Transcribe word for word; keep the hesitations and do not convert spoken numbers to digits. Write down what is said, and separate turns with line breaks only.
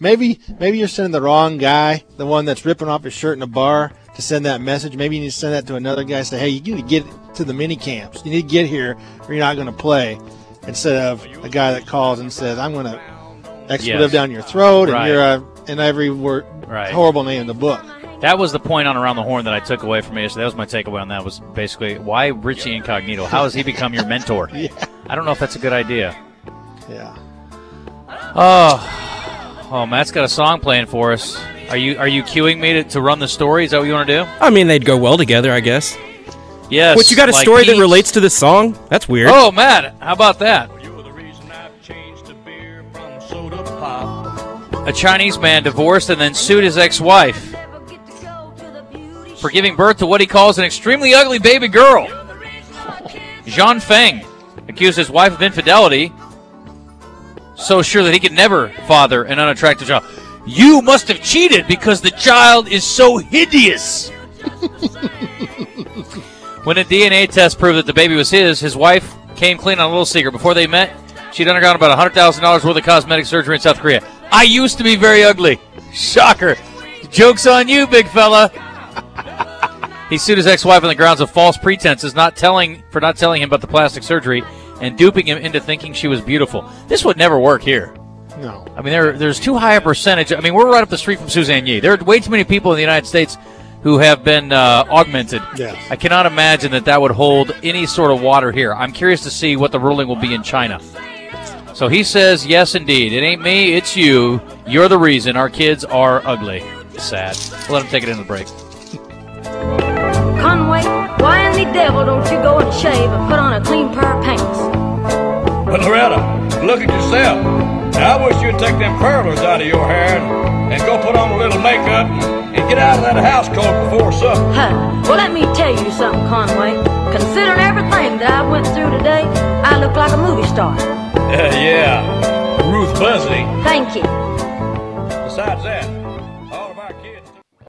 maybe maybe you're sending the wrong guy, the one that's ripping off his shirt in a bar, to send that message. Maybe you need to send that to another guy. Say, hey, you need to get to the mini camps. You need to get here, or you're not going to play. Instead of a guy that calls and says, I'm going to expletive yes. down your throat, and right. you're a, in every word right. horrible name in the book.
That was the point on Around the Horn that I took away from yesterday. That was my takeaway on that. Was basically, why Richie Incognito? How has he become your mentor? yeah. I don't know if that's a good idea.
Yeah.
Oh, oh, Matt's got a song playing for us. Are you are you cueing me to, to run the story? Is that what you want to do?
I mean, they'd go well together, I guess.
Yes.
What, you got a
like
story
peeps.
that relates to this song? That's weird.
Oh, Matt, how about that? A Chinese man divorced and then sued his ex-wife for giving birth to what he calls an extremely ugly baby girl. Zhang Feng accused his wife of infidelity, so sure that he could never father an unattractive child. You must have cheated because the child is so hideous. When a D N A test proved that the baby was his, his wife came clean on a little secret. Before they met, she'd undergone about one hundred thousand dollars worth of cosmetic surgery in South Korea. I used to be very ugly. Shocker. Joke's on you, big fella. He sued his ex-wife on the grounds of false pretenses, not telling for not telling him about the plastic surgery and duping him into thinking she was beautiful. This would never work here.
No.
I mean, there, there's too high a percentage. I mean, we're right up the street from Suzanne Yee. There are way too many people in the United States who have been uh, augmented.
Yes.
I cannot imagine that that would hold any sort of water here. I'm curious to see what the ruling will be in China. So he says, yes, indeed. It ain't me, it's you. You're the reason our kids are ugly. Sad. We'll let him take it in the break.
Conway, why in the devil don't you go and shave and put on a clean pair of pants?
But Loretta, look at yourself. Now, I wish you'd take them curlers out of your hair and, and go put on a little makeup and, and get out of that house coat before supper.
Huh. Well, let me tell you something, Conway. Considering everything that I went through today, I look like a movie star.
Uh, yeah, Ruth Buzzy.
Thank you.
Besides that,